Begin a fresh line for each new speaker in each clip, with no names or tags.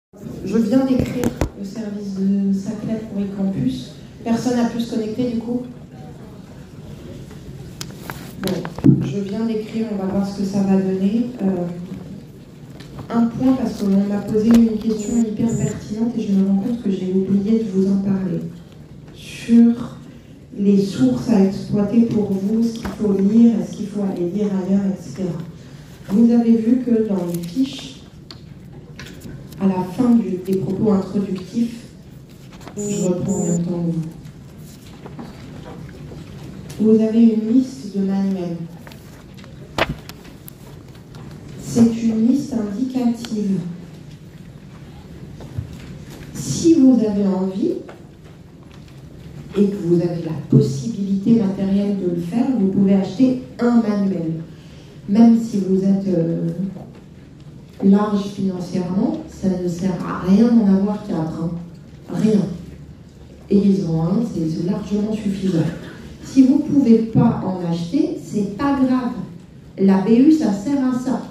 Je viens d'écrire le service de Saclay pour eCampus. Personne n'a pu se connecter du coup? Bon, je viens d'écrire, on va voir ce que ça va donner. Un point, parce qu'on m'a posé une question hyper pertinente et je me rends compte que j'ai oublié de vous en parler. Sur les sources à exploiter pour vous, ce qu'il faut lire, est-ce qu'il faut aller lire ailleurs, etc. Vous avez vu que dans les fiches, à la fin des propos introductifs, je reprends en même temps vous avez une liste de manuels. C'est une liste indicative. Si vous avez envie et que vous avez la possibilité matérielle de le faire, vous pouvez acheter un manuel. Même si vous êtes large financièrement, ça ne sert à rien d'en avoir 4. Hein. Rien. Et ils ont un, c'est largement suffisant. Si vous ne pouvez pas en acheter, c'est pas grave. La BU, ça sert à ça.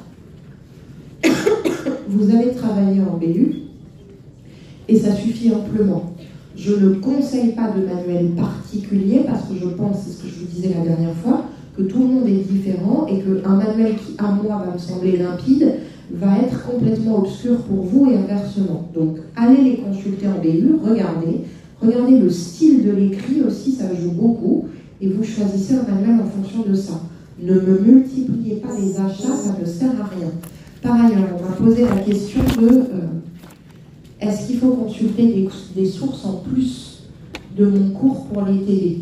Vous avez travaillé en BU et ça suffit amplement. Je ne conseille pas de manuel particulier parce que je pense, c'est ce que je vous disais la dernière fois, que tout le monde est différent et qu'un manuel qui, à moi, va me sembler limpide, va être complètement obscur pour vous et inversement. Donc, allez les consulter en BU, regardez le style de l'écrit aussi, ça joue beaucoup, et vous choisissez un manuel en fonction de ça. Ne me multipliez pas les achats, ça ne sert à rien. Par ailleurs, on m'a posé la question de est-ce qu'il faut consulter des sources en plus de mon cours pour les télés?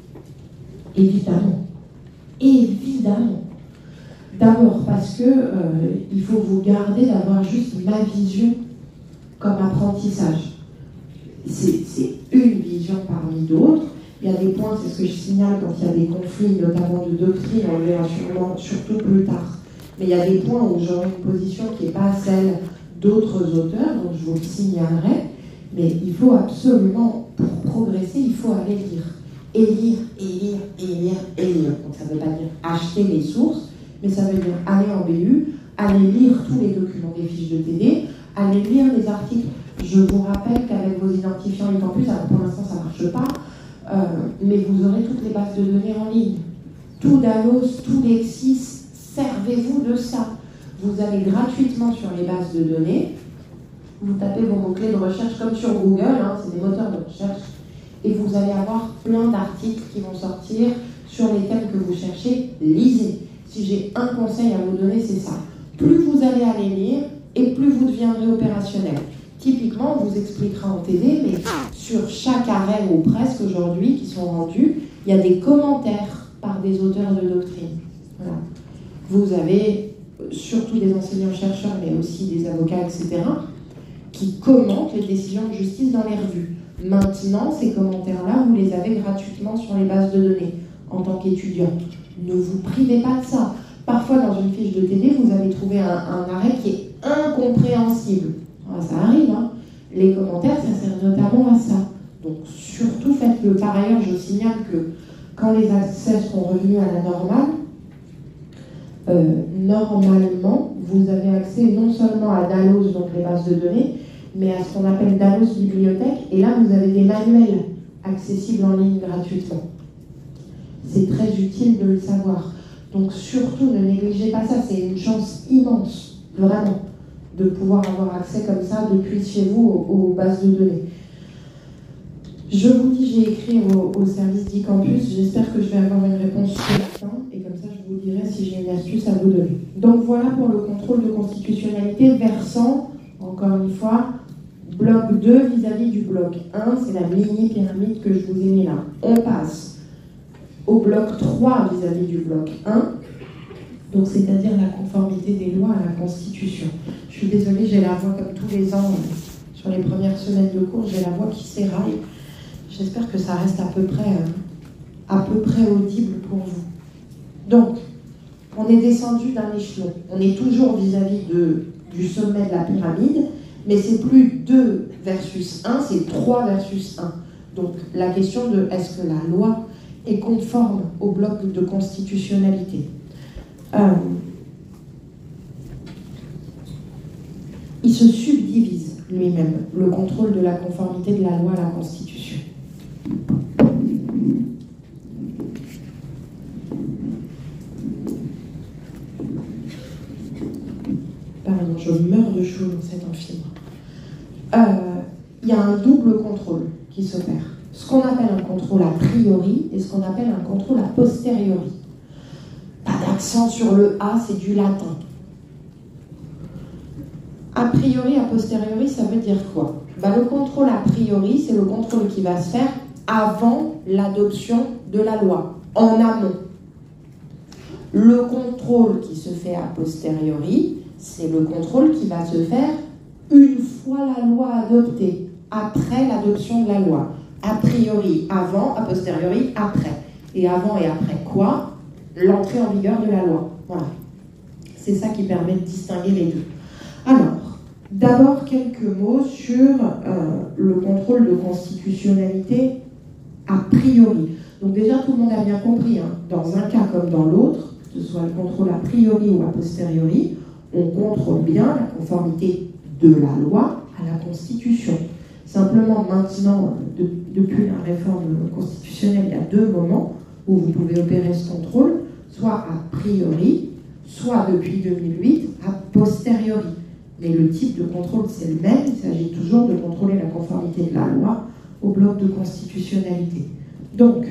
Évidemment. Évidemment. D'abord parce que il faut vous garder d'avoir juste ma vision comme apprentissage. C'est une vision parmi d'autres. Il y a des points, c'est ce que je signale quand il y a des conflits, notamment de doctrine, on le verra sûrement, surtout plus tard. Mais il y a des points où j'aurai une position qui n'est pas celle d'autres auteurs, donc je vous le signalerai. Mais il faut absolument, pour progresser, il faut aller lire. Et lire, et lire, et lire, et lire. Donc ça ne veut pas dire acheter les sources, mais ça veut dire aller en BU, aller lire tous les documents des fiches de TD, aller lire les articles. Je vous rappelle qu'avec vos identifiants eCampus, alors pour l'instant ça ne marche pas, mais vous aurez toutes les bases de données en ligne. Tout Dalos, tout Lexis, servez-vous de ça. Vous allez gratuitement sur les bases de données, vous tapez vos mots-clés de recherche comme sur Google, hein, c'est des moteurs de recherche, et vous allez avoir plein d'articles qui vont sortir sur les thèmes que vous cherchez. Lisez. Si j'ai un conseil à vous donner, c'est ça. Plus vous allez aller lire, et plus vous deviendrez opérationnel. Typiquement, on vous expliquera en TV, mais sur chaque arrêt ou presque aujourd'hui qui sont rendus, il y a des commentaires par des auteurs de doctrine. Voilà. Vous avez surtout des enseignants-chercheurs, mais aussi des avocats, etc., qui commentent les décisions de justice dans les revues. Maintenant, ces commentaires-là, vous les avez gratuitement sur les bases de données en tant qu'étudiant. Ne vous privez pas de ça. Parfois, dans une fiche de TD, vous allez trouver un arrêt qui est incompréhensible. Alors, ça arrive, hein. Les commentaires, ça sert notamment à ça. Donc, surtout, faites-le. Par ailleurs, je signale que quand les accès sont revenus à la normale, normalement, vous avez accès non seulement à Dalos, donc les bases de données, mais à ce qu'on appelle Dalos Bibliothèque, et là, vous avez des manuels accessibles en ligne gratuitement. C'est très utile de le savoir. Donc surtout, ne négligez pas ça, c'est une chance immense, vraiment, de pouvoir avoir accès comme ça depuis chez vous aux bases de données. Je vous dis, j'ai écrit au service d'eCampus, j'espère que je vais avoir une réponse ce matin, et comme ça je vous dirai si j'ai une astuce à vous donner. Donc voilà pour le contrôle de constitutionnalité versant, encore une fois, bloc 2 vis-à-vis du bloc 1, c'est la mini-pyramide que je vous ai mis là. On passe au bloc 3 vis-à-vis du bloc 1, donc c'est-à-dire la conformité des lois à la Constitution. Je suis désolée, j'ai la voix comme tous les ans, sur les premières semaines de cours, j'ai la voix qui s'éraille. J'espère que ça reste à peu près audible pour vous. Donc, on est descendu d'un échelon. On est toujours vis-à-vis du sommet de la pyramide, mais c'est plus 2 versus 1, c'est 3 versus 1. Donc, la question de est-ce que la loi est conforme au bloc de constitutionnalité. Il se subdivise. lui-même, le contrôle de la conformité de la loi à la Constitution. Pardon, je meurs de chaud dans cet amphitheâtre. Il y a un double contrôle qui s'opère. Ce qu'on appelle un contrôle a priori et ce qu'on appelle un contrôle a posteriori. Pas d'accent sur le A, c'est du latin. A priori, a posteriori, ça veut dire quoi? Le contrôle a priori, c'est le contrôle qui va se faire avant l'adoption de la loi, en amont. Le contrôle qui se fait a posteriori, c'est le contrôle qui va se faire une fois la loi adoptée, après l'adoption de la loi. A priori, avant, a posteriori, après. Et avant et après quoi? L'entrée en vigueur de la loi. Voilà. C'est ça qui permet de distinguer les deux. Alors, d'abord quelques mots sur le contrôle de constitutionnalité a priori. Donc déjà, tout le monde a bien compris, hein, dans un cas comme dans l'autre, que ce soit le contrôle a priori ou a posteriori, on contrôle bien la conformité de la loi à la Constitution. Simplement, maintenant, depuis la réforme constitutionnelle, il y a deux moments où vous pouvez opérer ce contrôle, soit a priori, soit depuis 2008, a posteriori. Mais le type de contrôle, c'est le même. Il s'agit toujours de contrôler la conformité de la loi au bloc de constitutionnalité. Donc,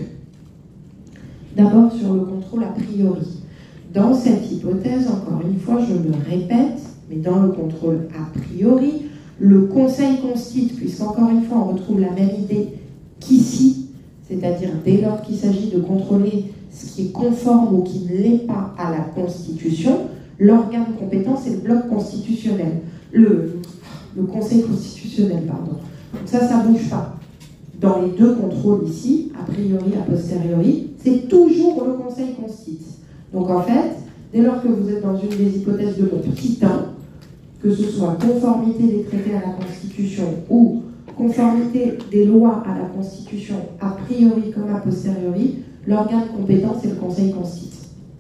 d'abord sur le contrôle a priori. Dans cette hypothèse, encore une fois, je me répète, mais dans le contrôle a priori, le Conseil constitue, puisqu'encore une fois, on retrouve la même idée qu'ici, c'est-à-dire dès lors qu'il s'agit de contrôler ce qui est conforme ou qui ne l'est pas à la Constitution, l'organe compétent, c'est le bloc constitutionnel. Le Conseil constitutionnel, pardon. Donc ça ne bouge pas. Dans les deux contrôles ici, a priori, a posteriori, c'est toujours le Conseil constitue. Donc en fait, dès lors que vous êtes dans une des hypothèses de mon petit 1, que ce soit conformité des traités à la Constitution ou conformité des lois à la Constitution, a priori comme a posteriori, l'organe compétent, c'est le Conseil constitue.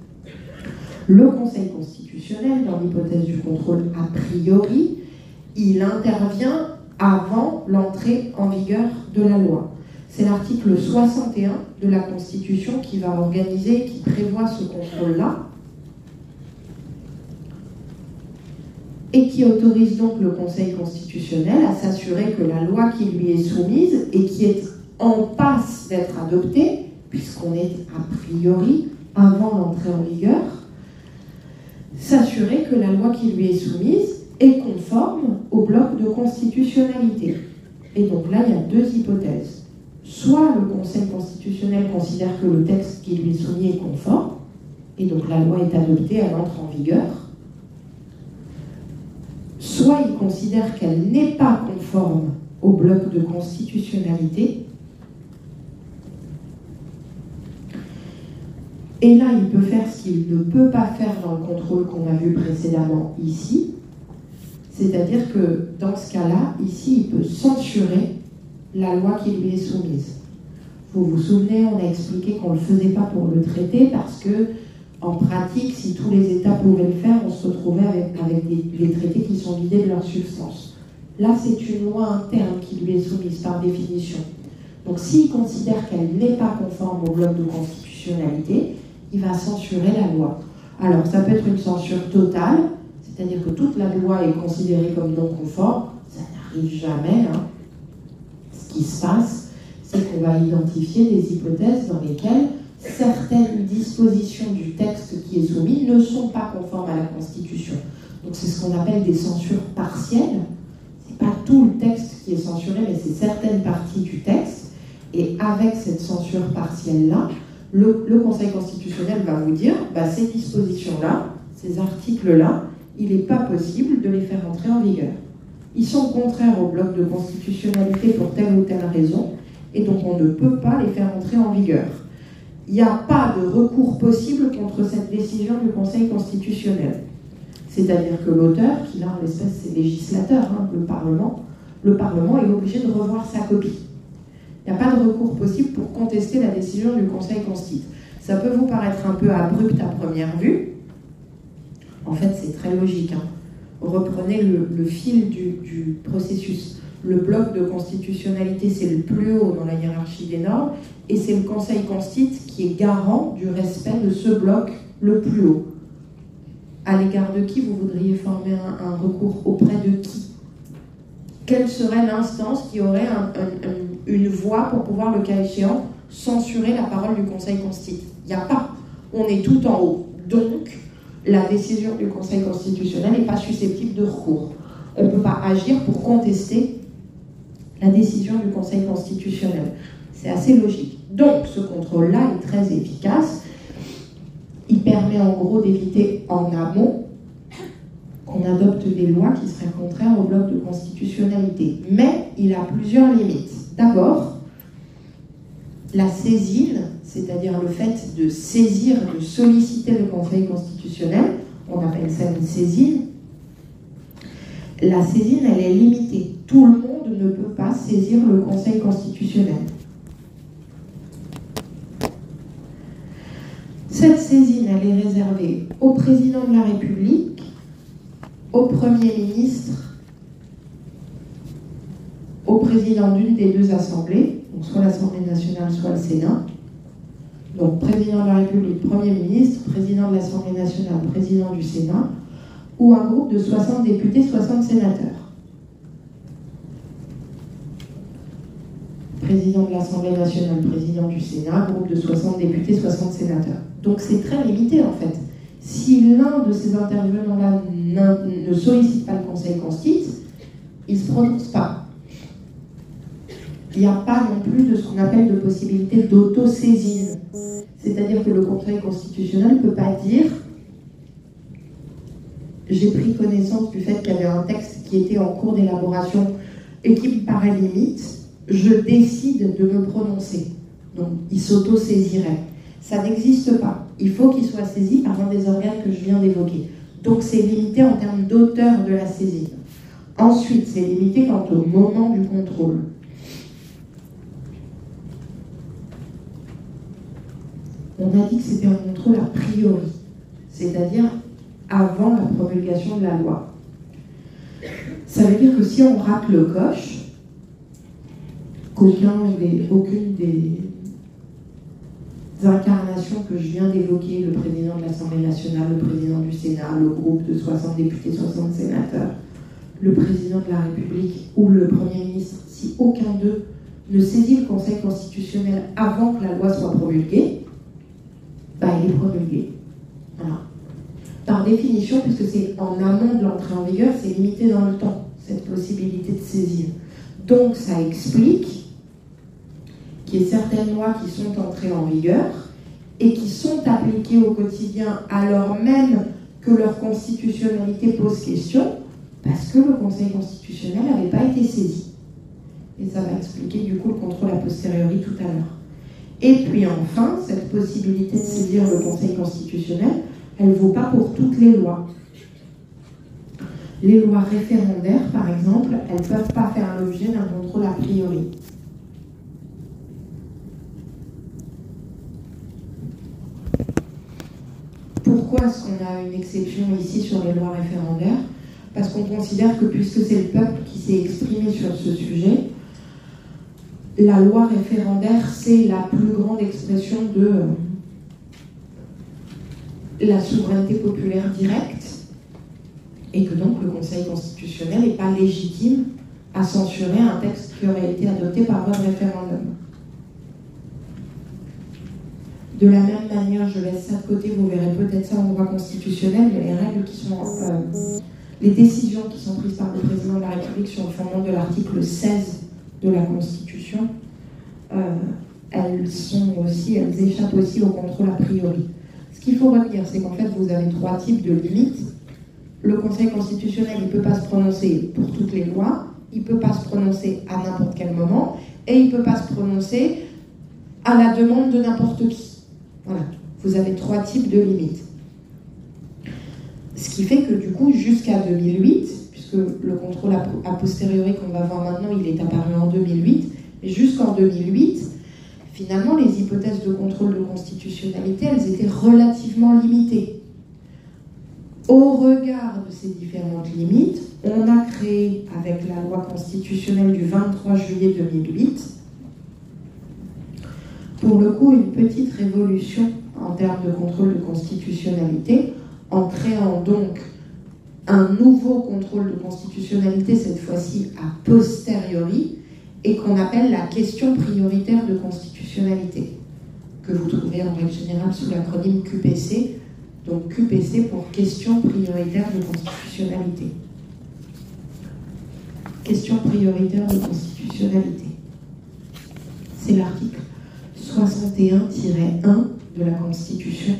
Le Conseil constitutionnel, dans l'hypothèse du contrôle a priori, il intervient avant l'entrée en vigueur de la loi. C'est l'article 61 de la Constitution qui va organiser, qui prévoit ce contrôle-là, et qui autorise donc le Conseil constitutionnel à s'assurer que la loi qui lui est soumise et qui est en passe d'être adoptée, puisqu'on est a priori avant l'entrée en vigueur, s'assurer que la loi qui lui est soumise est conforme au bloc de constitutionnalité. Et donc là, il y a deux hypothèses. Soit le Conseil constitutionnel considère que le texte qui lui est soumis est conforme, et donc la loi est adoptée, elle entre en vigueur, soit il considère qu'elle n'est pas conforme au bloc de constitutionnalité, et là il peut faire ce qu'il ne peut pas faire dans le contrôle qu'on a vu précédemment ici, c'est-à-dire que dans ce cas-là, ici, il peut censurer la loi qui lui est soumise. Vous vous souvenez, on a expliqué qu'on ne le faisait pas pour le traité parce que, en pratique, si tous les États pouvaient le faire, on se retrouvait avec des traités qui sont vidés de leur substance. Là, c'est une loi interne qui lui est soumise par définition. Donc, s'il considère qu'elle n'est pas conforme au bloc de constitutionnalité, il va censurer la loi. Alors, ça peut être une censure totale, c'est-à-dire que toute la loi est considérée comme non conforme. Ça n'arrive jamais, hein. Ce qui se passe, c'est qu'on va identifier des hypothèses dans lesquelles certaines dispositions du texte qui est soumis ne sont pas conformes à la Constitution. Donc c'est ce qu'on appelle des censures partielles. C'est pas tout le texte qui est censuré, mais c'est certaines parties du texte. Et avec cette censure partielle-là, le Conseil constitutionnel va vous dire, ces dispositions-là, ces articles-là, il n'est pas possible de les faire entrer en vigueur. Ils sont contraires au bloc de constitutionnalité pour telle ou telle raison, et donc on ne peut pas les faire entrer en vigueur. Il n'y a pas de recours possible contre cette décision du Conseil constitutionnel. C'est-à-dire que l'auteur, qui là en l'espèce c'est législateur, hein, le Parlement est obligé de revoir sa copie. Il n'y a pas de recours possible pour contester la décision du Conseil constitutionnel. Ça peut vous paraître un peu abrupt à première vue. En fait, c'est très logique. Hein. reprenez le fil du processus. Le bloc de constitutionnalité, c'est le plus haut dans la hiérarchie des normes, et c'est le Conseil constitue qui est garant du respect de ce bloc le plus haut. À l'égard de qui vous voudriez former un recours? Auprès de qui? Quelle serait l'instance qui aurait une voix pour pouvoir, le cas échéant, censurer la parole du Conseil constitue? Il n'y a pas. On est tout en haut. Donc, la décision du Conseil constitutionnel n'est pas susceptible de recours. On ne peut pas agir pour contester la décision du Conseil constitutionnel. C'est assez logique. Donc, ce contrôle-là est très efficace. Il permet en gros d'éviter en amont qu'on adopte des lois qui seraient contraires au bloc de constitutionnalité. Mais il a plusieurs limites. D'abord, la saisine, c'est-à-dire le fait de saisir, de solliciter le Conseil constitutionnel, on appelle ça une saisine. La saisine, elle est limitée. Tout le monde ne peut pas saisir le Conseil constitutionnel. Cette saisine, elle est réservée au président de la République, au Premier ministre, au président d'une des deux assemblées, donc soit l'Assemblée nationale, soit le Sénat. Donc, président de la République, Premier ministre, président de l'Assemblée nationale, président du Sénat, ou un groupe de 60 députés, 60 sénateurs. Président de l'Assemblée nationale, président du Sénat, groupe de 60 députés, 60 sénateurs. Donc c'est très limité en fait. Si l'un de ces intervenants-là ne sollicite pas le Conseil constitue, il ne se prononce pas. Il n'y a pas non plus de ce qu'on appelle de possibilité d'autosaisine. C'est-à-dire que le Conseil constitutionnel ne peut pas dire « j'ai pris connaissance du fait qu'il y avait un texte qui était en cours d'élaboration et qui me paraît limite, je décide de me prononcer ». Donc il s'autosaisirait. Ça n'existe pas. Il faut qu'il soit saisi par un des organes que je viens d'évoquer. Donc c'est limité en termes d'auteur de la saisine. Ensuite, c'est limité quant au moment du contrôle. On a dit que c'était un contrôle a priori, c'est-à-dire avant la promulgation de la loi. Ça veut dire que si on rate le coche, aucune des incarnations que je viens d'évoquer, le président de l'Assemblée nationale, le président du Sénat, le groupe de 60 députés, 60 sénateurs, le président de la République ou le Premier ministre, si aucun d'eux ne saisit le Conseil constitutionnel avant que la loi soit promulguée, il est promulgué. Voilà. Par définition, puisque c'est en amont de l'entrée en vigueur, c'est limité dans le temps, cette possibilité de saisir. Donc ça explique qu'il y ait certaines lois qui sont entrées en vigueur et qui sont appliquées au quotidien alors même que leur constitutionnalité pose question, parce que le Conseil constitutionnel n'avait pas été saisi. Et ça va expliquer du coup le contrôle a posteriori tout à l'heure. Et puis enfin, cette possibilité de saisir le Conseil constitutionnel, elle ne vaut pas pour toutes les lois. Les lois référendaires, par exemple, elles ne peuvent pas faire l'objet d'un contrôle a priori. Pourquoi est-ce qu'on a une exception ici sur les lois référendaires? Parce qu'on considère que puisque c'est le peuple qui s'est exprimé sur ce sujet, la loi référendaire, c'est la plus grande expression de la souveraineté populaire directe, et que donc le Conseil constitutionnel n'est pas légitime à censurer un texte qui aurait été adopté par voie de référendum. De la même manière, je laisse ça de côté, vous verrez peut-être ça en droit constitutionnel, mais les règles qui sont, les décisions qui sont prises par le président de la République sur le fondement de l'article 16 de la Constitution, elles échappent aussi au contrôle a priori. Ce qu'il faut retenir, c'est qu'en fait, vous avez trois types de limites. Le Conseil constitutionnel, il ne peut pas se prononcer pour toutes les lois, il ne peut pas se prononcer à n'importe quel moment, et il ne peut pas se prononcer à la demande de n'importe qui. Voilà, vous avez trois types de limites. Ce qui fait que du coup, jusqu'à 2008, puisque le contrôle a posteriori qu'on va voir maintenant, il est apparu en 2008, mais jusqu'en 2008, finalement, les hypothèses de contrôle de constitutionnalité, elles étaient relativement limitées. Au regard de ces différentes limites, on a créé, avec la loi constitutionnelle du 23 juillet 2008, pour le coup, une petite révolution en termes de contrôle de constitutionnalité, en créant donc un nouveau contrôle de constitutionnalité, cette fois-ci a posteriori, et qu'on appelle la question prioritaire de constitutionnalité, que vous trouvez en règle générale sous l'acronyme QPC, donc QPC pour question prioritaire de constitutionnalité. Question prioritaire de constitutionnalité. C'est l'article 61-1 de la Constitution.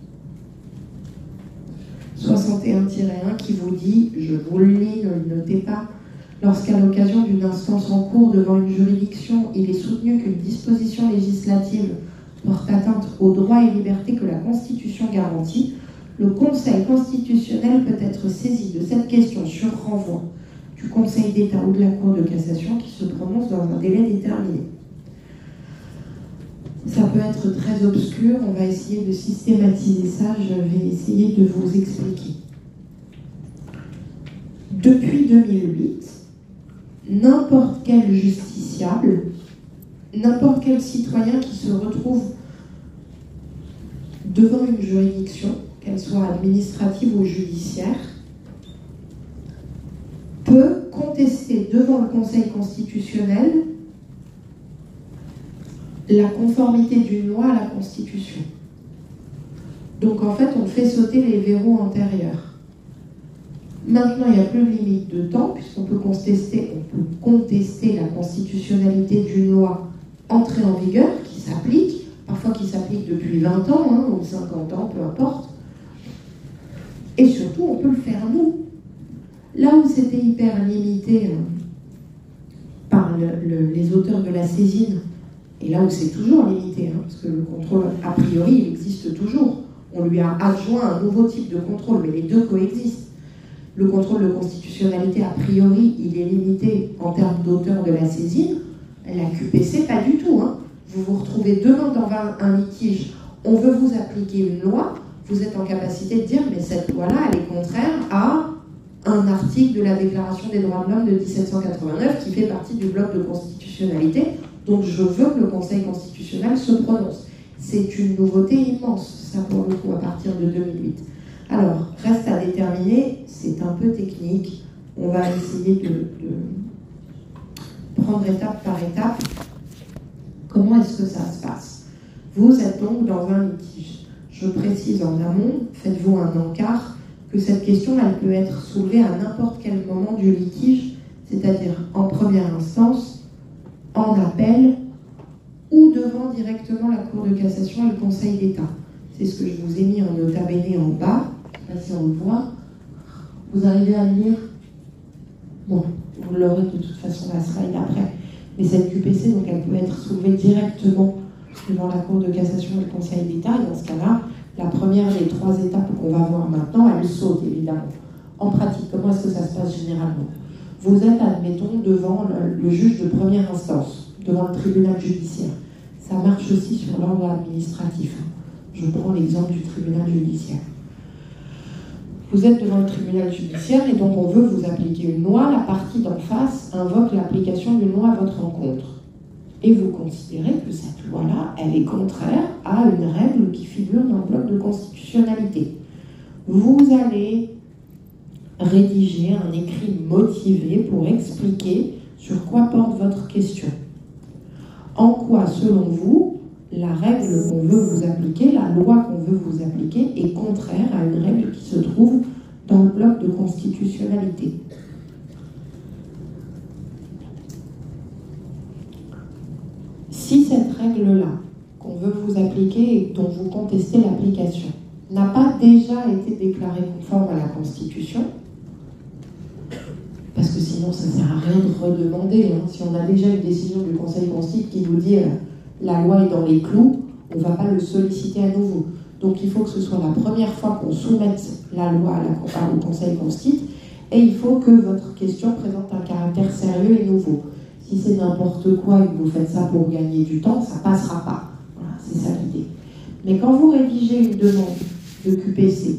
61-1 qui vous dit, je vous le lis, ne le notez pas, lorsqu'à l'occasion d'une instance en cours devant une juridiction, il est soutenu qu'une disposition législative porte atteinte aux droits et libertés que la Constitution garantit, le Conseil constitutionnel peut être saisi de cette question sur renvoi du Conseil d'État ou de la Cour de cassation qui se prononce dans un délai déterminé. Ça peut être très obscur, on va essayer de systématiser ça, je vais essayer de vous expliquer. Depuis 2008, n'importe quel justiciable, n'importe quel citoyen qui se retrouve devant une juridiction, qu'elle soit administrative ou judiciaire, peut contester devant le Conseil constitutionnel la conformité d'une loi à la Constitution. Donc en fait, on fait sauter les verrous antérieurs. Maintenant, il n'y a plus de limite de temps, puisqu'on peut contester la constitutionnalité d'une loi entrée en vigueur, qui s'applique, parfois qui s'applique depuis 20 ans, ou 50 ans, peu importe. Et surtout, on peut le faire nous. Là où c'était hyper limité par les auteurs de la saisine, et là où c'est toujours limité, parce que le contrôle, a priori, il existe toujours. On lui a adjoint un nouveau type de contrôle, mais les deux coexistent. Le contrôle de constitutionnalité, a priori, il est limité en termes d'auteur de la saisine. La QPC, pas du tout. Vous vous retrouvez demain dans un litige, on veut vous appliquer une loi, vous êtes en capacité de dire, mais cette loi-là, elle est contraire à un article de la Déclaration des droits de l'homme de 1789 qui fait partie du bloc de constitutionnalité. Donc je veux que le Conseil constitutionnel se prononce. C'est une nouveauté immense, ça pour le coup, à partir de 2008. Alors, reste à déterminer, c'est un peu technique, on va essayer de prendre étape par étape. Comment est-ce que ça se passe? Vous êtes donc dans un litige. Je précise en amont, faites-vous un encart, que cette question, elle peut être soulevée à n'importe quel moment du litige, c'est-à-dire en première instance, en appel ou devant directement la Cour de cassation et le Conseil d'État. C'est ce que je vous ai mis en nota bene en bas. Je ne sais pas si on le voit. Vous arrivez à le lire? Bon, vous l'aurez de toute façon la slide après. Mais cette QPC, donc, elle peut être soulevée directement devant la Cour de cassation et le Conseil d'État. Et dans ce cas-là, la première des trois étapes qu'on va voir maintenant, elle saute évidemment. En pratique, comment est-ce que ça se passe généralement? Vous êtes, admettons, devant le juge de première instance, devant le tribunal judiciaire. Ça marche aussi sur l'ordre administratif. Je prends l'exemple du tribunal judiciaire. Vous êtes devant le tribunal judiciaire et donc on veut vous appliquer une loi. La partie d'en face invoque l'application d'une loi à votre encontre. Et vous considérez que cette loi-là, elle est contraire à une règle qui figure dans le bloc de constitutionnalité. Vous allez rédiger un écrit motivé pour expliquer sur quoi porte votre question. En quoi, selon vous, la règle qu'on veut vous appliquer, la loi qu'on veut vous appliquer, est contraire à une règle qui se trouve dans le bloc de constitutionnalité. Si cette règle-là, qu'on veut vous appliquer et dont vous contestez l'application, n'a pas déjà été déclarée conforme à la Constitution, parce que sinon ça ne sert à rien de redemander. Si on a déjà une décision du Conseil constitutionnel qui vous dit la loi est dans les clous, on ne va pas le solliciter à nouveau. Donc il faut que ce soit la première fois qu'on soumette la loi au Conseil constitutionnel, et il faut que votre question présente un caractère sérieux et nouveau. Si c'est n'importe quoi et que vous faites ça pour gagner du temps, ça ne passera pas. Voilà, c'est ça l'idée. Mais quand vous rédigez une demande de QPC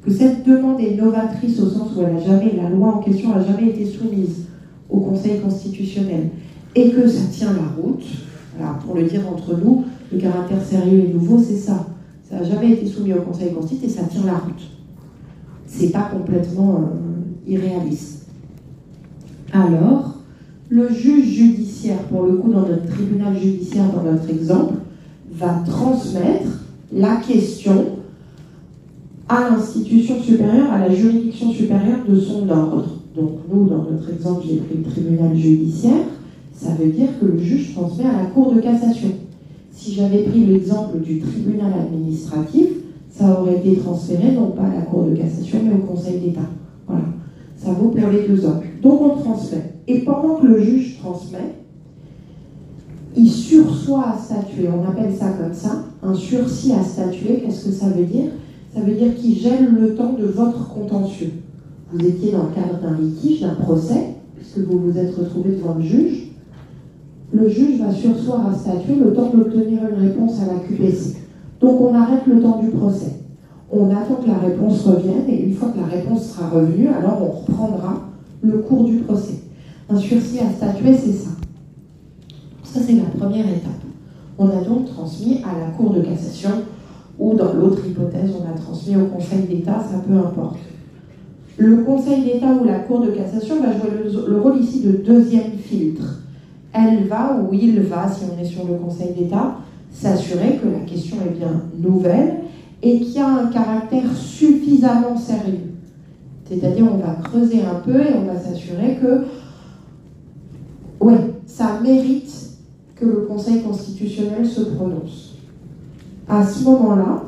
que cette demande est novatrice au sens où la loi en question n'a jamais été soumise au Conseil constitutionnel, et que ça tient la route, alors pour le dire entre nous, le caractère sérieux et nouveau, c'est ça. Ça n'a jamais été soumis au Conseil constitutionnel et ça tient la route. C'est pas complètement irréaliste. Alors, le juge judiciaire, pour le coup, dans notre tribunal judiciaire, dans notre exemple, va transmettre la question à l'institution supérieure, à la juridiction supérieure de son ordre. Donc nous, dans notre exemple, j'ai pris le tribunal judiciaire, ça veut dire que le juge transmet à la Cour de cassation. Si j'avais pris l'exemple du tribunal administratif, ça aurait été transféré non pas à la Cour de cassation, mais au Conseil d'État. Voilà. Ça vaut pour les deux ordres. Donc on transmet. Et pendant que le juge transmet, il sursoit à statuer. On appelle ça comme ça, un sursis à statuer. Qu'est-ce que ça veut dire? Ça veut dire qu'il gèle le temps de votre contentieux. Vous étiez dans le cadre d'un litige, d'un procès, puisque vous vous êtes retrouvé devant le juge. Le juge va sursoir à statuer le temps d'obtenir une réponse à la QPC. Donc on arrête le temps du procès. On attend que la réponse revienne, et une fois que la réponse sera revenue, alors on reprendra le cours du procès. Un sursis à statuer, c'est ça. Ça, c'est la première étape. On a donc transmis à la Cour de cassation, ou dans l'autre hypothèse, on a transmis au Conseil d'État, ça peu importe. Le Conseil d'État ou la Cour de cassation va jouer le rôle ici de deuxième filtre. Elle va, ou il va, si on est sur le Conseil d'État, s'assurer que la question est bien nouvelle et qu'il y a un caractère suffisamment sérieux. C'est-à-dire, on va creuser un peu et on va s'assurer que, oui, ça mérite que le Conseil constitutionnel se prononce. À ce moment-là,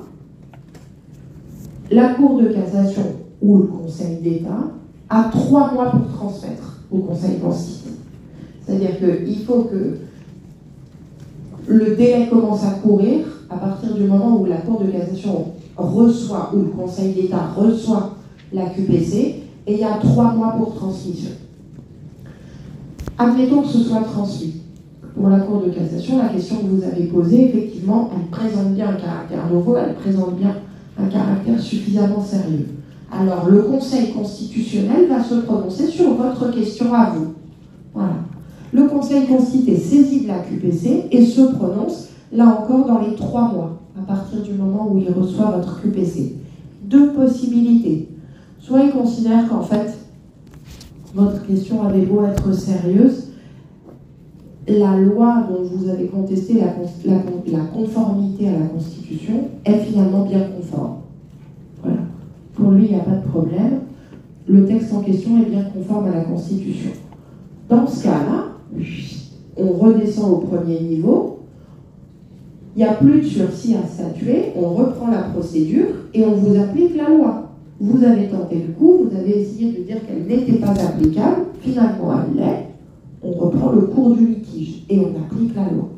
la Cour de cassation ou le Conseil d'État a 3 mois pour transmettre au Conseil constitutionnel. C'est-à-dire qu'il faut que le délai commence à courir à partir du moment où la Cour de cassation reçoit, ou le Conseil d'État reçoit la QPC, et il y a 3 mois pour transmission. Admettons que ce soit transmis. Pour la Cour de cassation, la question que vous avez posée, effectivement, elle présente bien un caractère nouveau, elle présente bien un caractère suffisamment sérieux. Alors, le Conseil constitutionnel va se prononcer sur votre question à vous. Voilà. Le Conseil constitutionnel est saisi de la QPC et se prononce, là encore, dans les 3 mois, à partir du moment où il reçoit votre QPC. 2 possibilités. Soit il considère qu'en fait, votre question avait beau être sérieuse, la loi dont vous avez contesté la conformité à la Constitution est finalement bien conforme. Voilà. Pour lui, il n'y a pas de problème. Le texte en question est bien conforme à la Constitution. Dans ce cas-là, on redescend au premier niveau, il n'y a plus de sursis à statuer, on reprend la procédure et on vous applique la loi. Vous avez tenté le coup, vous avez essayé de dire qu'elle n'était pas applicable, finalement elle l'est, on reprend le cours du litige et on applique la loi.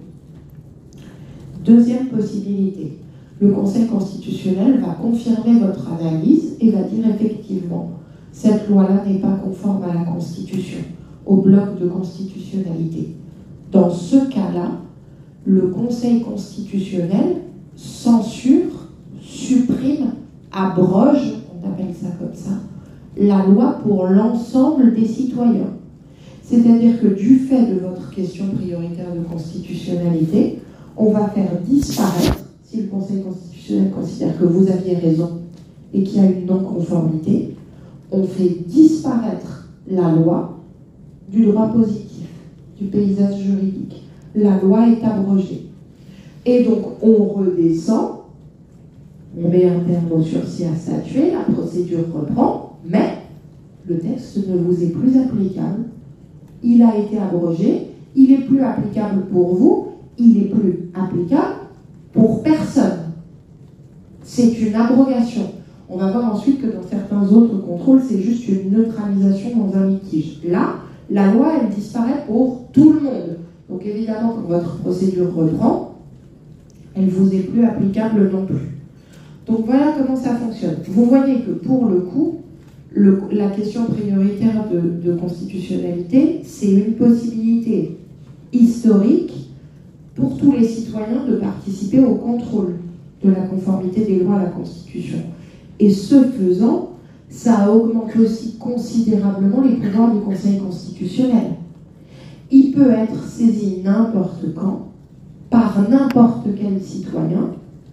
Deuxième possibilité, le Conseil constitutionnel va confirmer votre analyse et va dire effectivement, cette loi-là n'est pas conforme à la Constitution, au bloc de constitutionnalité. Dans ce cas-là, le Conseil constitutionnel censure, supprime, abroge, on appelle ça comme ça, la loi pour l'ensemble des citoyens. C'est-à-dire que du fait de votre question prioritaire de constitutionnalité, on va faire disparaître, si le Conseil constitutionnel considère que vous aviez raison et qu'il y a une non-conformité, on fait disparaître la loi du droit positif, du paysage juridique. La loi est abrogée. Et donc, on redescend, on met un terme au sursis à statuer, la procédure reprend, mais le texte ne vous est plus applicable. Il a été abrogé, il n'est plus applicable pour vous, il n'est plus applicable pour personne. C'est une abrogation. On va voir ensuite que dans certains autres contrôles, c'est juste une neutralisation dans un litige. Là, la loi, elle disparaît pour tout le monde. Donc évidemment, quand votre procédure reprend, elle ne vous est plus applicable non plus. Donc voilà comment ça fonctionne. Vous voyez que pour le coup, la question prioritaire de constitutionnalité, c'est une possibilité historique pour tous les citoyens de participer au contrôle de la conformité des lois à la Constitution. Et ce faisant, ça augmente aussi considérablement les pouvoirs du Conseil constitutionnel. Il peut être saisi n'importe quand, par n'importe quel citoyen,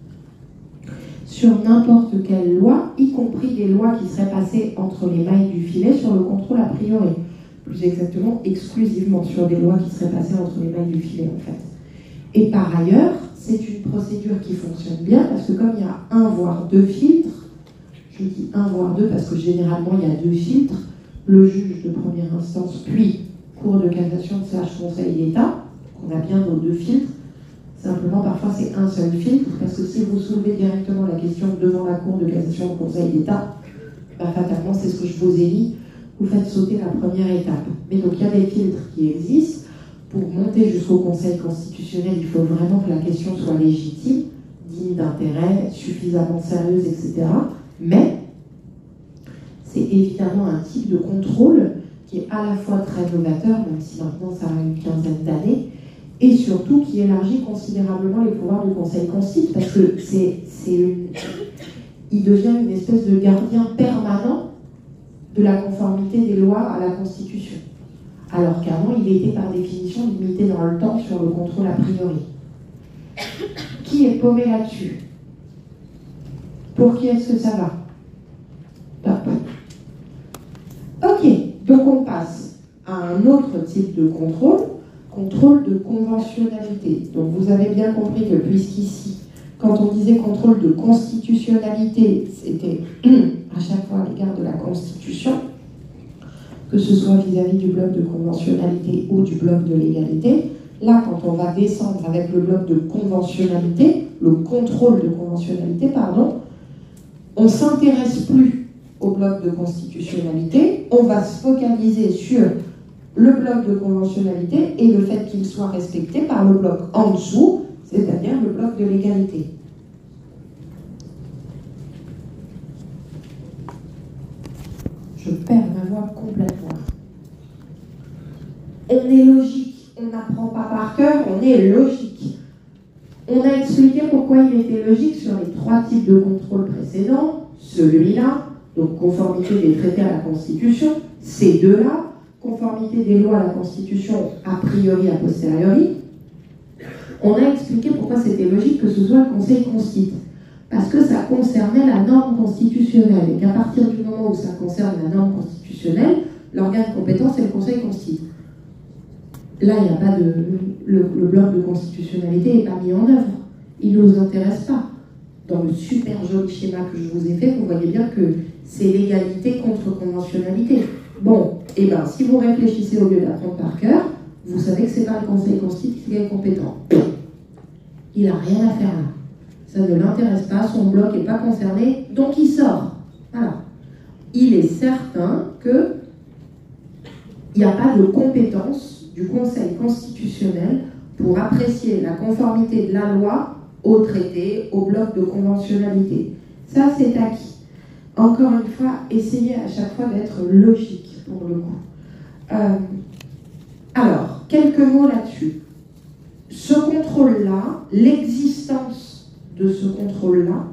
sur n'importe quelle loi, y compris des lois qui seraient passées entre les mailles du filet sur le contrôle a priori. Plus exactement, exclusivement sur des lois qui seraient passées entre les mailles du filet, en fait. Et par ailleurs, c'est une procédure qui fonctionne bien, parce que comme il y a un voire deux filtres, je dis un voire deux parce que généralement il y a deux filtres, le juge de première instance, puis Cour de cassation / Conseil d'État, on a bien nos deux filtres. Simplement, parfois, c'est un seul filtre, parce que si vous soulevez directement la question devant la Cour de cassation ou Conseil d'État, bah, fatalement, c'est ce que je vous ai dit, vous faites sauter la première étape. Mais donc, il y a des filtres qui existent. Pour monter jusqu'au Conseil constitutionnel, il faut vraiment que la question soit légitime, digne d'intérêt, suffisamment sérieuse, etc. Mais c'est évidemment un type de contrôle qui est à la fois très novateur, même si maintenant ça a une quinzaine d'années, et surtout qui élargit considérablement les pouvoirs du Conseil constitutionnel, parce que il devient une espèce de gardien permanent de la conformité des lois à la Constitution. Alors qu'avant, il était par définition limité dans le temps sur le contrôle a priori. Qui est paumé là-dessus? Pour qui est-ce que ça va? Top. Ok, donc on passe à un autre type de contrôle de conventionnalité. Donc vous avez bien compris que puisqu'ici, quand on disait contrôle de constitutionnalité, c'était à chaque fois à l'égard de la Constitution, que ce soit vis-à-vis du bloc de conventionnalité ou du bloc de légalité. Là, quand on va descendre avec le bloc de conventionnalité, le contrôle de conventionnalité, pardon, on ne s'intéresse plus au bloc de constitutionnalité, on va se focaliser sur le bloc de conventionnalité et le fait qu'il soit respecté par le bloc en dessous, c'est-à-dire le bloc de légalité. Je perds ma voix complètement. On est logique, on n'apprend pas par cœur, on est logique. On a expliqué pourquoi il était logique sur les trois types de contrôle précédents, celui-là, donc conformité des traités à la Constitution, ces deux-là, conformité des lois à la Constitution a priori, a posteriori. On a expliqué pourquoi c'était logique que ce soit le Conseil constitutionnel. Parce que ça concernait la norme constitutionnelle, et qu'à partir du moment où ça concerne la norme constitutionnelle, l'organe compétent, c'est le Conseil constitutionnel. Là, il n'y a pas de... Le bloc de constitutionnalité n'est pas mis en œuvre. Il ne nous intéresse pas. Dans le super joli schéma que je vous ai fait, vous voyez bien que c'est l'égalité contre conventionnalité. Bon, et bien, si vous réfléchissez au lieu d'apprendre par cœur, vous savez que ce n'est pas le Conseil constitutionnel qui est compétent. Il n'a rien à faire là. Ça ne l'intéresse pas, son bloc n'est pas concerné, donc il sort. Voilà. Il est certain qu'il n'y a pas de compétence du Conseil constitutionnel pour apprécier la conformité de la loi au traité, au bloc de conventionnalité. Ça, c'est acquis. Encore une fois, essayez à chaque fois d'être logique pour le coup. Alors, quelques mots là-dessus. Ce contrôle-là, l'existence de ce contrôle-là,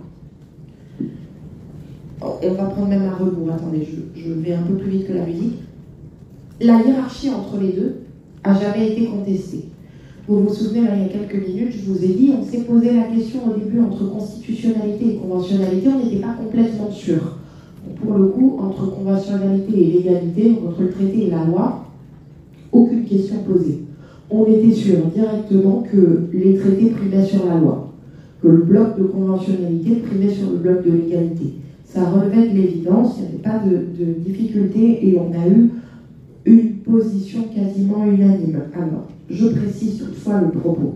on va prendre même un rebours, attendez, je vais un peu plus vite que la musique. La hiérarchie entre les deux n'a jamais été contestée. Vous vous souvenez, là, il y a quelques minutes, je vous ai dit, on s'est posé la question au début entre constitutionnalité et conventionnalité, on n'était pas complètement sûr. Pour le coup, entre conventionnalité et légalité, entre le traité et la loi, aucune question posée. On était sûr directement que les traités primaient sur la loi, que le bloc de conventionnalité primait sur le bloc de légalité. Ça relevait de l'évidence, il n'y avait pas de difficulté et on a eu une position quasiment unanime. Alors, je précise toutefois le propos.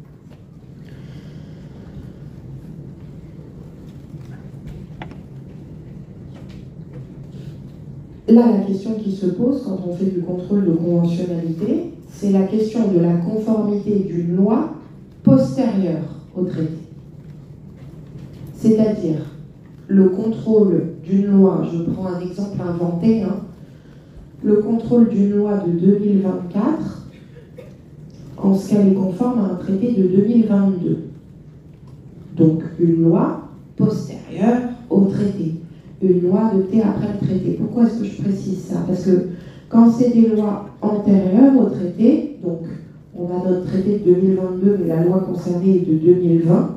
Là, la question qui se pose quand on fait du contrôle de conventionnalité, c'est la question de la conformité d'une loi postérieure au traité. C'est-à-dire, le contrôle d'une loi, je prends un exemple inventé, le contrôle d'une loi de 2024 en ce qu'elle est conforme à un traité de 2022. Donc une loi postérieure au traité. Une loi adoptée après le traité. Pourquoi est-ce que je précise ça? Parce que quand c'est des lois antérieures au traité, donc on a notre traité de 2022, mais la loi concernée est de 2020,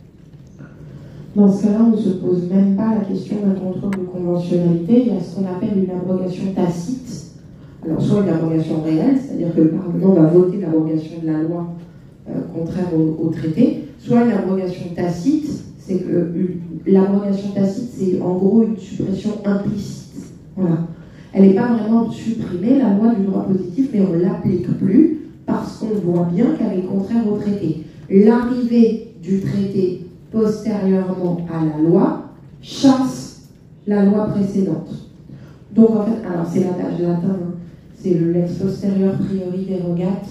dans ce cas-là, on ne se pose même pas la question d'un contrôle de conventionnalité. Il y a ce qu'on appelle une abrogation tacite. Alors, soit une abrogation réelle, c'est-à-dire que le Parlement va voter l'abrogation de la loi contraire au traité, soit une abrogation tacite, c'est que l'abrogation tacite, c'est en gros une suppression implicite. Voilà. Elle n'est pas vraiment supprimée, la loi du droit positif, mais on ne l'applique plus parce qu'on voit bien qu'elle est contraire au traité. L'arrivée du traité postérieurement à la loi chasse la loi précédente. Donc en fait, alors c'est l'adage latin, hein, c'est le lex posterior priori derogat.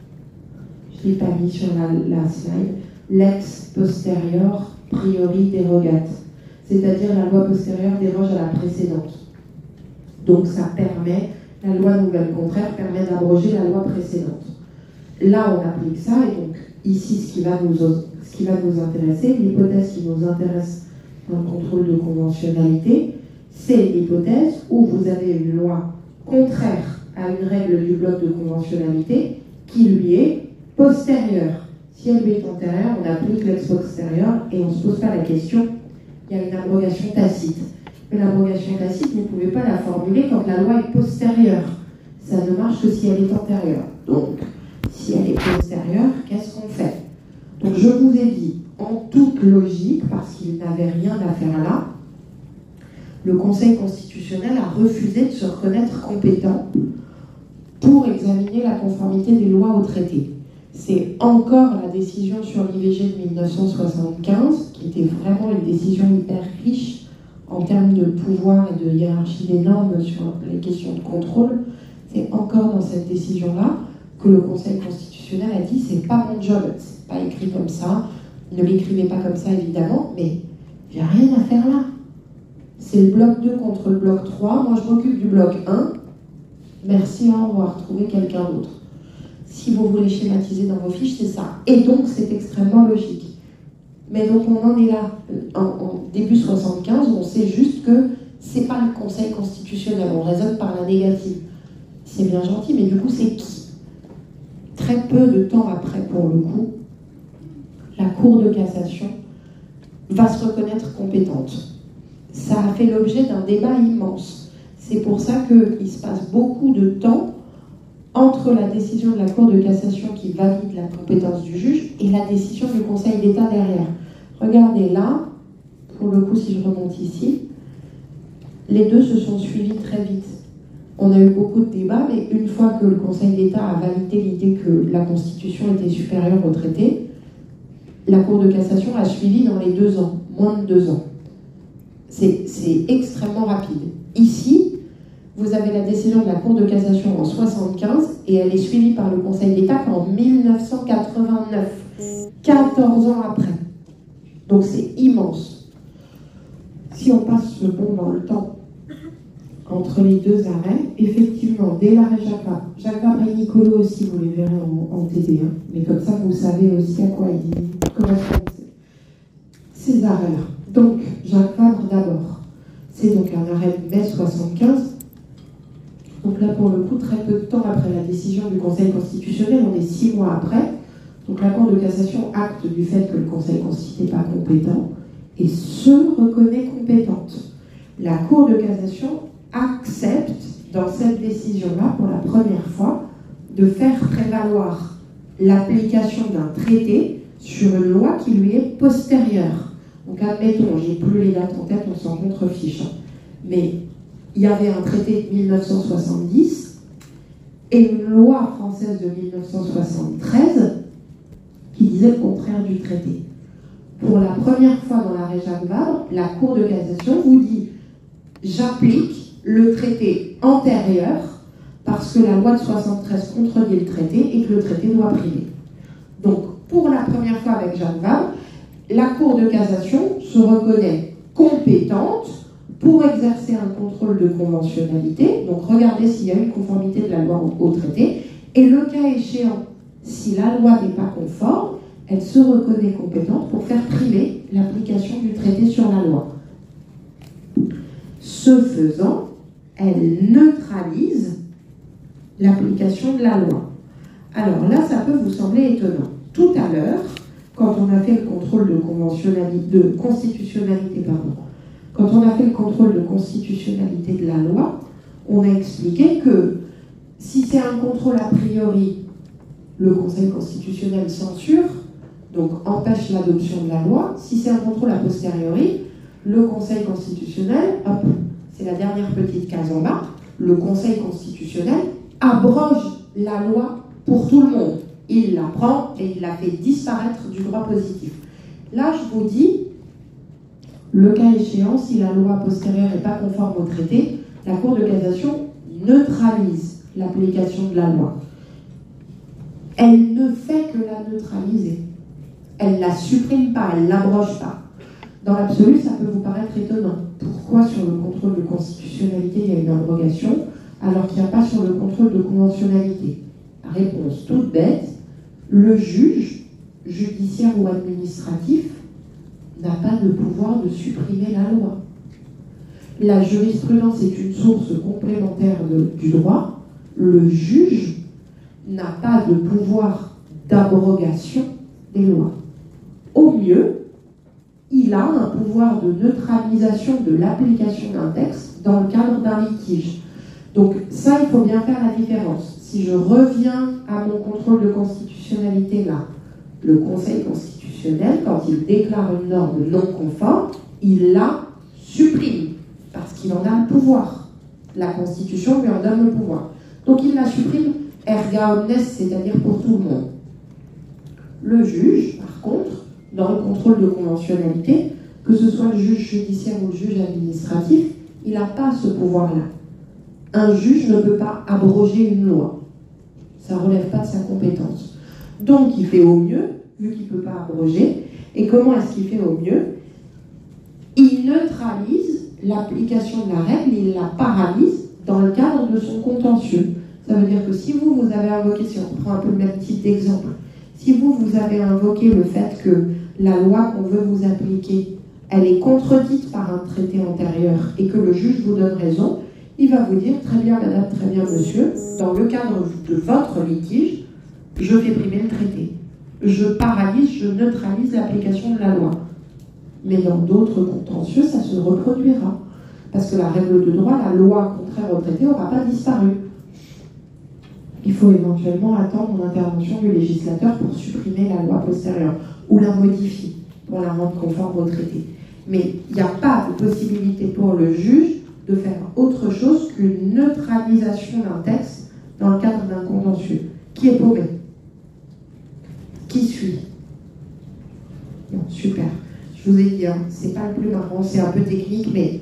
Je ne l'ai pas mis sur la slide. Lex posterior priori derogat. C'est-à-dire la loi postérieure déroge à la précédente. Donc ça permet, la loi nouvelle contraire permet d'abroger la loi précédente. Là, on applique ça, et donc ici, ce qui va nous intéresser, l'hypothèse qui nous intéresse dans le contrôle de conventionnalité, c'est l'hypothèse où vous avez une loi contraire à une règle du bloc de conventionnalité qui lui est postérieure. Si elle lui est antérieure, on applique l'ex postérieur et on ne se pose pas la question, il y a une abrogation tacite. Mais l'abrogation tacite, vous ne pouvez pas la formuler quand la loi est postérieure. Ça ne marche que si elle est antérieure. Donc, si elle est postérieure, qu'est-ce qu'on fait? Donc, je vous ai dit, en toute logique, parce qu'il n'avait rien à faire là, le Conseil constitutionnel a refusé de se reconnaître compétent pour examiner la conformité des lois au traité. C'est encore la décision sur l'IVG de 1975, qui était vraiment une décision hyper riche en termes de pouvoir et de hiérarchie des normes sur les questions de contrôle. C'est encore dans cette décision-là que le Conseil constitutionnel a dit c'est pas mon job, c'est pas écrit comme ça, ne l'écrivez pas comme ça évidemment, mais il n'y a rien à faire là. C'est le bloc 2 contre le bloc 3, moi je m'occupe du bloc 1, merci, au revoir, trouvez quelqu'un d'autre. Si vous voulez schématiser dans vos fiches, c'est ça. Et donc c'est extrêmement logique. Mais donc on en est là, en début 75, on sait juste que c'est pas le Conseil constitutionnel, on raisonne par la négative. C'est bien gentil, mais du coup c'est qui? Très peu de temps après, pour le coup, la Cour de cassation va se reconnaître compétente. Ça a fait l'objet d'un débat immense. C'est pour ça qu'il se passe beaucoup de temps entre la décision de la Cour de cassation qui valide la compétence du juge et la décision du Conseil d'État derrière. Regardez là, pour le coup, si je remonte ici, les deux se sont suivis très vite. On a eu beaucoup de débats, mais une fois que le Conseil d'État a validé l'idée que la Constitution était supérieure au traité, la Cour de cassation a suivi dans les 2 ans, moins de 2 ans. C'est extrêmement rapide. Ici, vous avez la décision de la Cour de cassation en 1975 et elle est suivie par le Conseil d'État en 1989, 14 ans après. Donc c'est immense. Si on passe ce bond dans le temps entre les deux arrêts, effectivement, dès l'arrêt Jacques Vabre et Nicolo aussi, vous les verrez en TD, hein, mais comme ça vous savez aussi à quoi ils correspondent ces arrêts-là. Donc, Jacques Vabre d'abord. C'est donc un arrêt de mai 75. Donc là, pour le coup, très peu de temps après la décision du Conseil constitutionnel, on est 6 mois après. Donc la Cour de cassation acte du fait que le Conseil constitutionnel n'est pas compétent et se reconnaît compétente. La Cour de cassation accepte, dans cette décision-là, pour la première fois, de faire prévaloir l'application d'un traité sur une loi qui lui est postérieure. Donc admettons, j'ai plus les dates en tête, on s'en contrefiche, hein. Mais il y avait un traité de 1970 et une loi française de 1973 qui disait le contraire du traité. Pour la première fois dans l'arrêt Jacques Vabre, la Cour de cassation vous dit « j'applique le traité antérieur parce que la loi de 73 contredit le traité et que le traité doit primer ». Donc, pour la première fois avec Jacques Vabre, la Cour de cassation se reconnaît compétente pour exercer un contrôle de conventionnalité, donc regardez s'il y a une conformité de la loi au traité, et le cas échéant, si la loi n'est pas conforme, elle se reconnaît compétente pour faire primer l'application du traité sur la loi. Ce faisant, elle neutralise l'application de la loi. Alors là, ça peut vous sembler étonnant. Tout à l'heure, quand on a fait le contrôle de constitutionnalité, quand on a fait le contrôle de constitutionnalité de la loi, on a expliqué que si c'est un contrôle a priori, le Conseil constitutionnel censure, donc empêche l'adoption de la loi. Si c'est un contrôle a posteriori, le Conseil constitutionnel, hop, c'est la dernière petite case en bas, le Conseil constitutionnel abroge la loi pour tout le monde. Il la prend et il la fait disparaître du droit positif. Là, je vous dis, le cas échéant, si la loi postérieure n'est pas conforme au traité, la Cour de cassation neutralise l'application de la loi. Elle ne fait que la neutraliser. Elle ne la supprime pas, elle ne l'abroge pas. Dans l'absolu, ça peut vous paraître étonnant. Pourquoi sur le contrôle de constitutionnalité, il y a une abrogation, alors qu'il n'y a pas sur le contrôle de conventionnalité? Réponse toute bête, le juge, judiciaire ou administratif, n'a pas de pouvoir de supprimer la loi. La jurisprudence est une source complémentaire du droit. Le juge n'a pas de pouvoir d'abrogation des lois. Au mieux, il a un pouvoir de neutralisation de l'application d'un texte dans le cadre d'un litige. Donc ça, il faut bien faire la différence. Si je reviens à mon contrôle de constitutionnalité là, le Conseil constitutionnel, quand il déclare une norme non conforme, il la supprime, parce qu'il en a le pouvoir. La Constitution lui en donne le pouvoir. Donc il la supprime erga omnes, c'est-à-dire pour tout le monde. Le juge, par contre, dans le contrôle de conventionnalité, que ce soit le juge judiciaire ou le juge administratif, il n'a pas ce pouvoir-là. Un juge ne peut pas abroger une loi. Ça ne relève pas de sa compétence. Donc il fait au mieux, vu qu'il ne peut pas abroger. Et comment est-ce qu'il fait au mieux? Il neutralise l'application de la règle, il la paralyse dans le cadre de son contentieux. Ça veut dire que si vous avez invoqué, si on prend un peu le même type d'exemple, si vous avez invoqué le fait que la loi qu'on veut vous appliquer, elle est contredite par un traité antérieur et que le juge vous donne raison, il va vous dire, très bien madame, très bien monsieur, dans le cadre de votre litige, je fais primer le traité. Je paralyse, je neutralise l'application de la loi. Mais dans d'autres contentieux, ça se reproduira. Parce que la règle de droit, la loi contraire au traité, n'aura pas disparu. Il faut éventuellement attendre l'intervention du législateur pour supprimer la loi postérieure ou la modifier pour la rendre conforme au traité. Mais il n'y a pas de possibilité pour le juge de faire autre chose qu'une neutralisation d'un texte dans le cadre d'un contentieux. Qui est paumé? Qui suit? Bon, super. Je vous ai dit, hein, c'est pas le plus marrant, c'est un peu technique, mais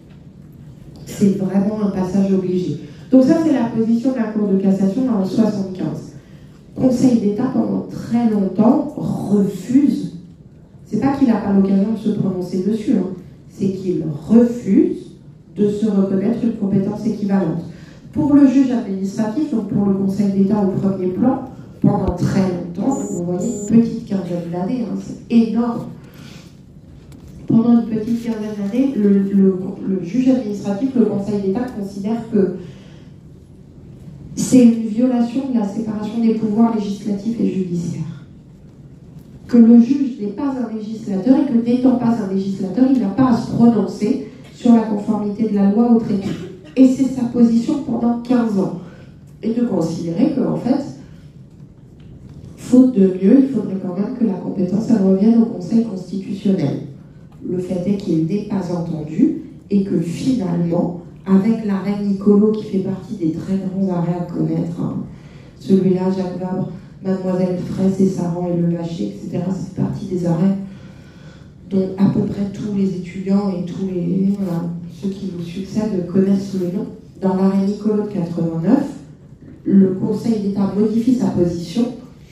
c'est vraiment un passage obligé. Donc ça, c'est la position de la Cour de cassation en 1975. Conseil d'État, pendant très longtemps, refuse. C'est pas qu'il n'a pas l'occasion de se prononcer dessus, hein, c'est qu'il refuse de se reconnaître une compétence équivalente. Pour le juge administratif, donc pour le Conseil d'État au premier plan, pendant très longtemps, vous voyez, une petite quinzaine d'années, hein, c'est énorme. Pendant une petite quinzaine d'années, le juge administratif, le Conseil d'État, considère que c'est une violation de la séparation des pouvoirs législatifs et judiciaires. Que le juge n'est pas un législateur et que n'étant pas un législateur, il n'a pas à se prononcer sur la conformité de la loi au traité. Et c'est sa position pendant 15 ans. Et de considérer qu'en fait, faute de mieux, il faudrait quand même que la compétence elle revienne au Conseil constitutionnel. Le fait est qu'il n'est pas entendu et que finalement, avec l'arrêt Nicolo qui fait partie des très grands arrêts à connaître, hein, celui-là, Jacques Vabre, Mademoiselle Fraisse et Saran et Le Vacher, etc., c'est partie des arrêts dont à peu près tous les étudiants et tous les ceux qui vous succèdent connaissent le nom. Dans l'arrêt Nicolo de 89, le Conseil d'État modifie sa position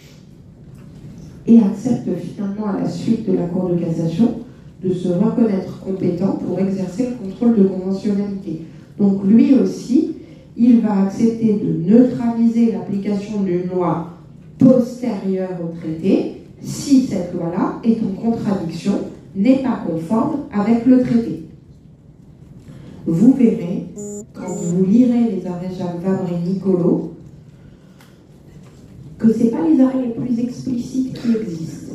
et accepte finalement à la suite de la Cour de cassation de se reconnaître compétent pour exercer le contrôle de conventionnalité. Donc lui aussi, il va accepter de neutraliser l'application d'une loi postérieure au traité si cette loi-là est en contradiction, n'est pas conforme avec le traité. vous verrez, quand vous lirez les arrêts Jacques Vabre et Nicolo, que ce n'est pas les arrêts les plus explicites qui existent.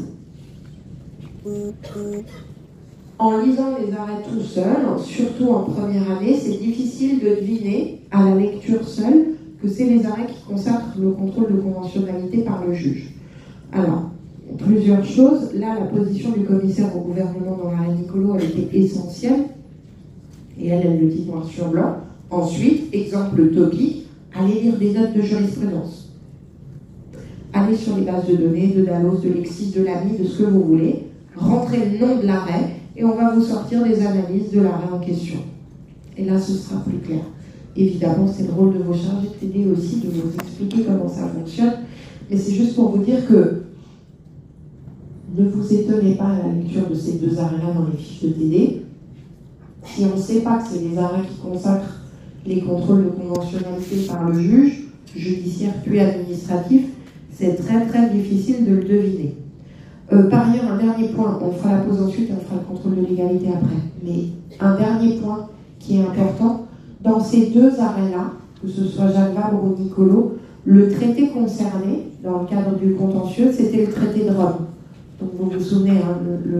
En lisant les arrêts tout seul, surtout en première année, c'est difficile de deviner à la lecture seule que c'est les arrêts qui consacrent le contrôle de conventionnalité par le juge. Alors, plusieurs choses. Là, la position du commissaire au gouvernement dans l'arrêt Nicolo, elle était essentielle. Et elle le dit noir sur blanc. Ensuite, exemple topique, allez lire des notes de jurisprudence. Allez sur les bases de données, de Dallos, de Lexis, de l'AMI, de ce que vous voulez. Rentrez le nom de l'arrêt et on va vous sortir des analyses de l'arrêt en question. Et là, ce sera plus clair. Évidemment, c'est le rôle de vos chargés de TD aussi de vous expliquer comment ça fonctionne. Mais c'est juste pour vous dire que ne vous étonnez pas à la lecture de ces deux arrêts-là dans les fiches de TD. Si on ne sait pas que c'est les arrêts qui consacrent les contrôles de conventionnalité par le juge, judiciaire puis administratif, c'est très très difficile de le deviner. Par ailleurs, un dernier point, on fera la pause ensuite et on fera le contrôle de légalité après. Mais un dernier point qui est important, dans ces deux arrêts-là, que ce soit Jacques Vabre ou Nicolo, le traité concerné, dans le cadre du contentieux, c'était le traité de Rome. Donc vous vous souvenez, hein,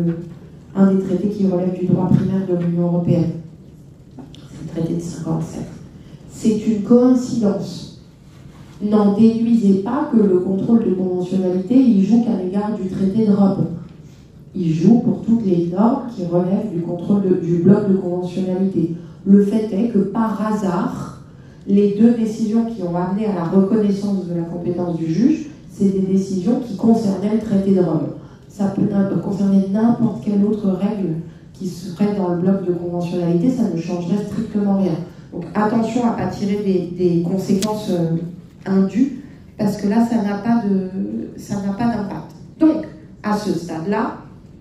un des traités qui relève du droit primaire de l'Union européenne. C'est le traité de 57. C'est une coïncidence. N'en déduisez pas que le contrôle de conventionnalité, il joue qu'à l'égard du traité de Rome. Il joue pour toutes les normes qui relèvent du contrôle du bloc de conventionnalité. Le fait est que par hasard, les deux décisions qui ont amené à la reconnaissance de la compétence du juge, c'est des décisions qui concernaient le traité de Rome. Ça peut concerner n'importe quelle autre règle qui serait dans le bloc de conventionnalité, ça ne changerait strictement rien. Donc attention à ne pas tirer des conséquences indues, parce que là, ça n'a pas d'impact. Donc, à ce stade-là,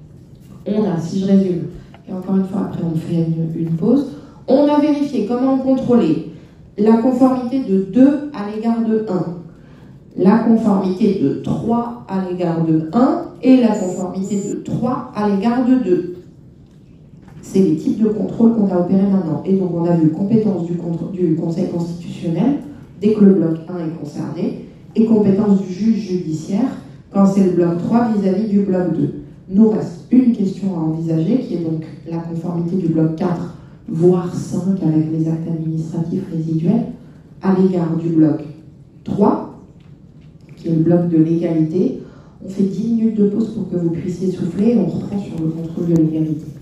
on a, si je résume, et encore une fois, après on fait une pause, on a vérifié comment contrôler la conformité de 2 à l'égard de 1, la conformité de 3 à l'égard de 1 et la conformité de 3 à l'égard de 2. C'est les types de contrôle qu'on va opérer maintenant. Et donc on a vu compétence du Conseil constitutionnel dès que le bloc 1 est concerné, et compétence du juge judiciaire quand c'est le bloc 3 vis-à-vis du bloc 2. Nous reste une question à envisager, qui est donc la conformité du bloc 4, voire 5 avec les actes administratifs résiduels, à l'égard du bloc 3, qui est le bloc de légalité. On fait 10 minutes de pause pour que vous puissiez souffler et on reprend sur le contrôle de légalité.